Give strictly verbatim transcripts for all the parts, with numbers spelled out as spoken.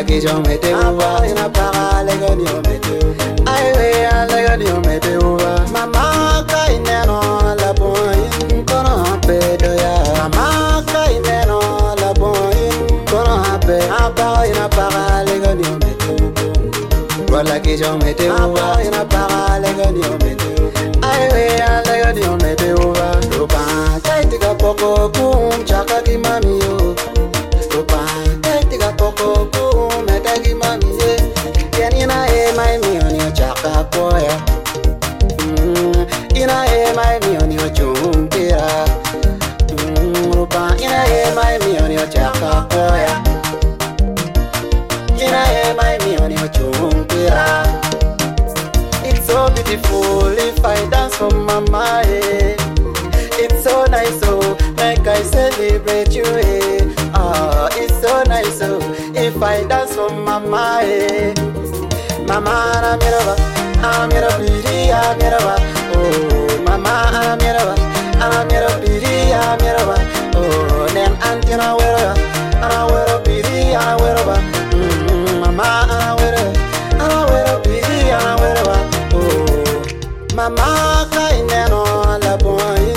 question météo va, il n'a pas les gars météo. Aïe oui, les gars météo va. Maman kaineno la boy, kono pedo ya. Maman kaineno la boy, kono pe. Apa il n'a pas les gars météo. Voilà question météo va, il n'a pas les gars météo. Aïe oui, les gars météo va. Lopa, kaitiga poko kum chaka ki mami yo. Lopa, kaitiga poko kum metagi mami ye. Yanina e mai mi oni chaka koya. Ina e mai mi oni chumpira. Lopa, ina e mai mi oni chaka koya. Ina e mai mi oni chumpira. It's so beautiful if I dance for mama, eh. It's so nice, oh, make I celebrate you, eh. Oh, it's so nice, oh, if I dance for mama, eh. Mama, I'm your I'm your beauty, I'm your oh, mama, I'm your I'm your beauty, I'm your oh, then auntie, I'm your I'm your beauty, I'm your mama, I'm your I'm your beauty, I'm your oh, mama, kaineno la boy.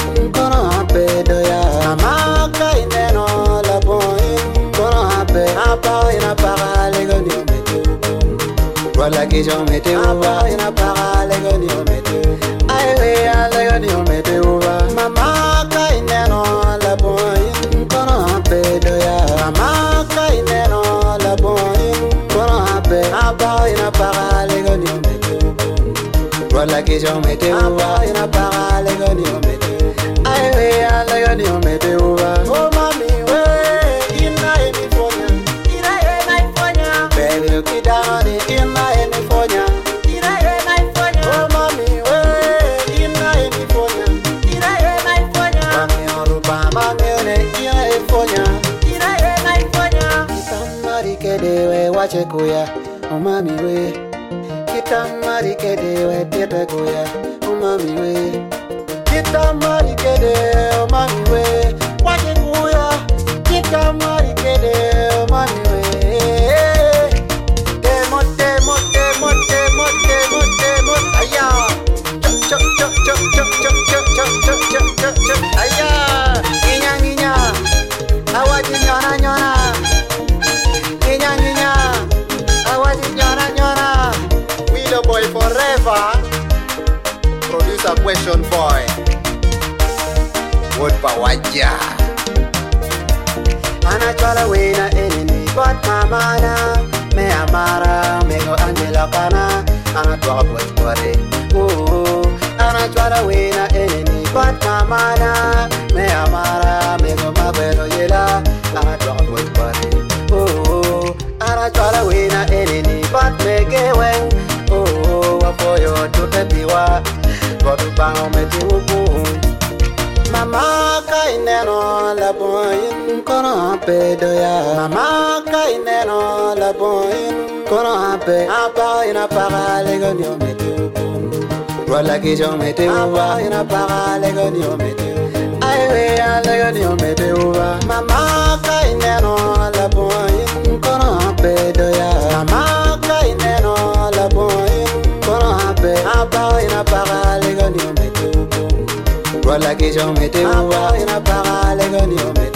Mama kaineno la boy, kono hape. Apa ina para les gars météo. Voilà question météo va, ina para les gars météo. Aïe oui, les gars météo va. Mama kaineno la boy, kono hape doya. Mama kaineno la boy, kono hape. Apa ina para les gars météo. Voilà question météo va, ina para les gars météo. Aïe oui, les gars météo va. Oh mami we, ina enifonya, ina enifonya. Baby look it down, ina enifonya, ina enifonya. Oh mami we, ina enifonya, ina enifonya. Mami orupa, mami one, ina enifonya, ina enifonya. Kitamari kede we wache kuya, oh mami we. Kitamari kede we piete kuya, oh mami we. Kitamari kede o mami we, wache kuya. Kitamari kede o mami we. Demo demo demo demo demo demo aya. Chop chop chop chop chop chop chop chop chop chop chop aya. Niña niña, awaji nyona nyona. Niña niña, awaji nyona nyona. We the boy forever. Producer question boy. Wood Pawaja. Ana chala wena enemy, but mama na me amara me go Angela kana. Ana twa boy boy. Oh, ana chala wena enemy, but mama na me amara me go mabero yela. Ana twa boy boy. Oh, ana chala wena enemy, but me ge wen. Oh, wa for yo to tebiwa. Godu bango me tiwu. Mama kaineno la boy, kono pedo ya. Mama kaineno la boy, kono pe. Apa ina para les gars météo. Voilà question météo va, ina para les gars météo. Aïe oui, les gars météo va. Mama kaineno la boy, kono pedo ya. Mama kaineno la boy, kono pe. Apa ina para les gars météo. Voilà question météo va, ina para les gars météo.